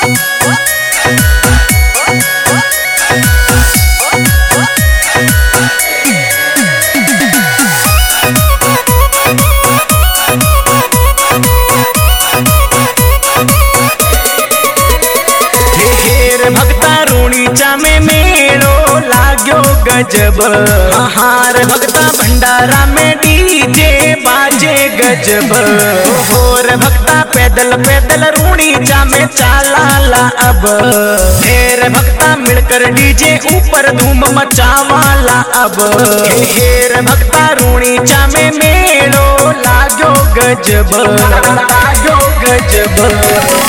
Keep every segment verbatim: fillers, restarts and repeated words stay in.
में मेलो लाग्यो गजब हार भक्ता भंडारा में डीजे बाजे गजब होर भक्ता पैदल पैदल रूणी जा में चाला ला अब हेर भक्ता मिलकर डीजे ऊपर धूम मचावाला अब हेर भक्ता रूणी जा में मेलो लाग्यो गजब लाग्यो गजब।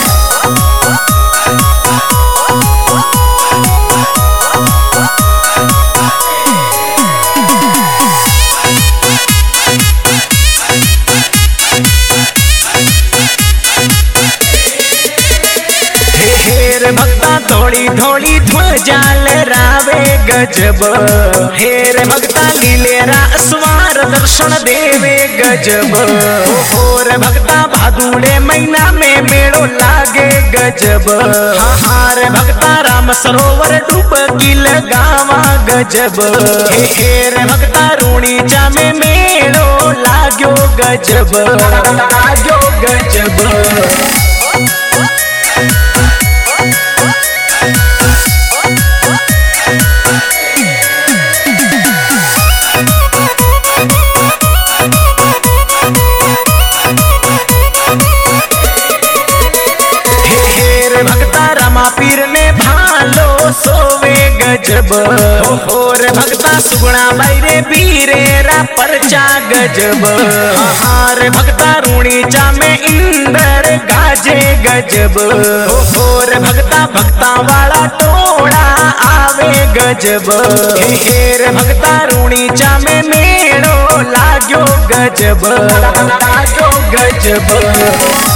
भक्ता थोड़ी थोड़ी ध्वजा लहरावे गजब हेर भक्ता लीलेरा स्वार दर्शन देवे गजब और भक्ता भादुड़े महीना में मेड़ो लागे गजब हार भक्ता राम सरोवर डुबकी लगावा गजब हेर भक्ता रूणी जा में मेड़ो लाग्यो गजब लाग्यो गजब। भक्ता रमा पीर ने भालो सोवे गजब और भक्ता सुगुणा बैरे बीरे रा परचा गजब हार भक्ता रूणी जा में इंद्र गाजे गजब और भक्ता भक्ता वाला टोड़ा आवे गजब हेर भक्ता रूणी जा में मेड़ो लाग्यो गजब लाग्यो गजब।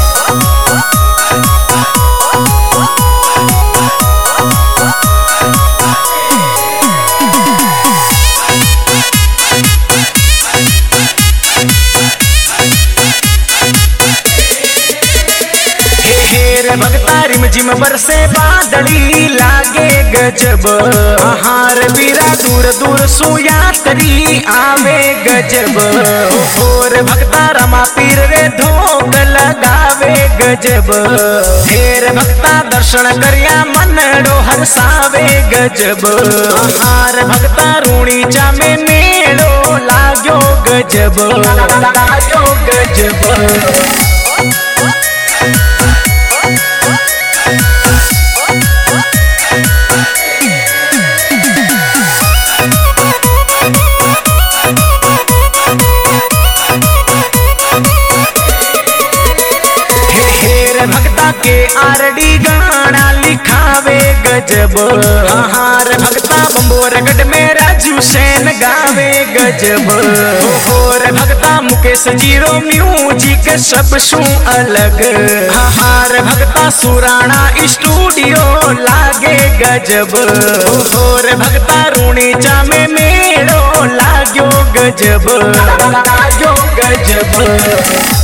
भक्ता रिम जिम बरसे बादली लागे गजब हार बीरा दूर दूर सुयात्री आवे गजब और भक्ता रमा पीर रे धोक लगावे गजब हेर भक्ता दर्शन करिया मन डो हरसावे गजब हार भक्ता रूणी जा में मेड़ो लाग्यो गजब लाग्यो गजब। भक्ता के आरडी गाना लिखावे गजब हार भक्ता बंबोरगढ़ में राजू सैन गावे गजब और भक्ता मुकेश जीरो म्यूजिक सब सु अलग हार भक्ता सुराणा स्टूडियो लागे गजब और भक्ता रूणी जा में मेड़ो लाग्यो गजब लाग्यो गजब।